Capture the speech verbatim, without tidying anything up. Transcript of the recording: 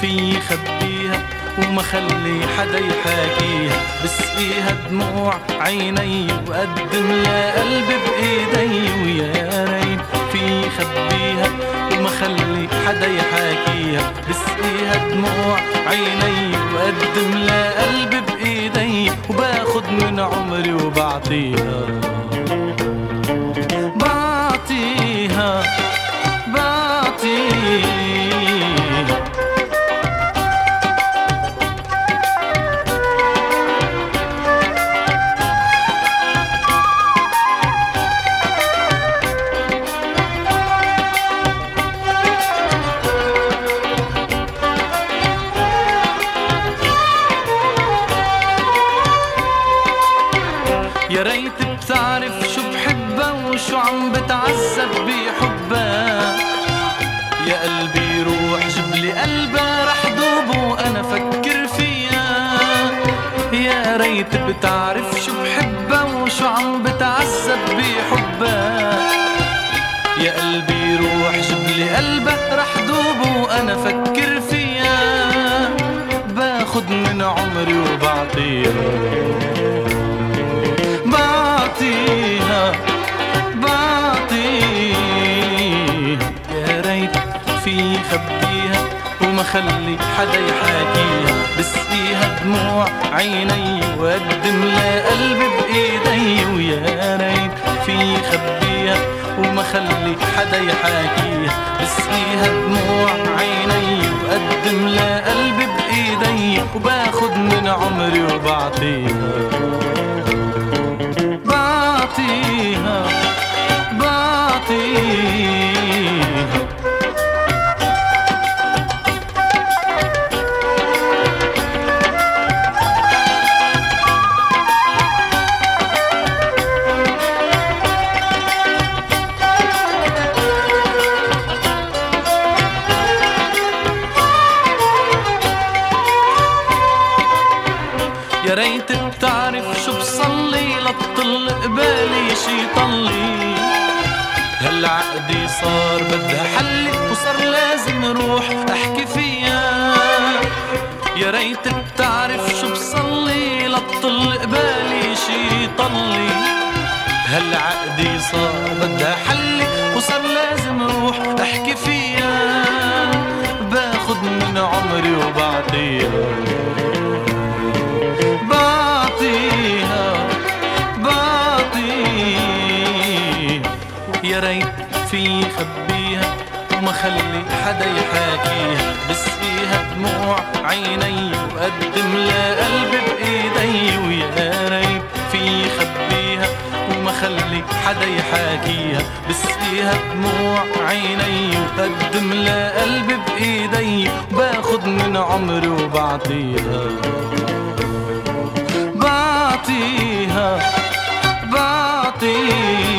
في خبيها وما خلي حدا يحاكيها، بسقيها دموع عيني وقدم لها قلبي بإيدي، ويا ريت في خبيها وما خلي حدا يحاكيها، بسقيها دموع عيني وقدم لها قلبي بإيدي، وباخد من عمري وبعطيها بعطيها بعطيها. يا ريت بتعرف شو بحبها وشو عم بتعذب بحبها، يا قلبي روح جبلي قلبها رح دوب وانا فكر فيها. يا ريت بتعرف شو بحبها وشو عم بتعذب بحبها، يا قلبي روح جبلي قلبها رح دوب وانا فكر فيها، باخد من عمري وبعطيها بعطيها بعطيها. يا ريت في خبيها وما خلي حدا يحاكيها، بسقيها دموع عيني وقدم لها قلبي بإيدي، ويا ريت في خبيها وما خلي حدا يحاكيها، بسقيها دموع عيني وقدم لها قلبي بإيدي، وباخد من عمري وبعطيها بعطيها بعطيها. يا ريت بتعرف شو بصلي لتطل قبالي شي طلي، هالعقدي صار بدها حلي وصار لازم روح احكي فيها. يا ريت بتعرف شو بصلي لتطل قبالي شي طلي، هالعقدي صار بدها حلي وصار لازم روح احكي فيها، باخد من عمري وبعطيها بعطيها بعطيها. يا ريت في خبيها وما خلي حدا يحاكيها، بسقيها دموع عيني وقدم لها قلبي بإيدي، ويا ريت في خبيها وما خلي حدا يحاكيها، بسقيها دموع عيني وقدم لها قلبي بإيدي، باخد من عمري وبعطيها بعطيها بعطيها.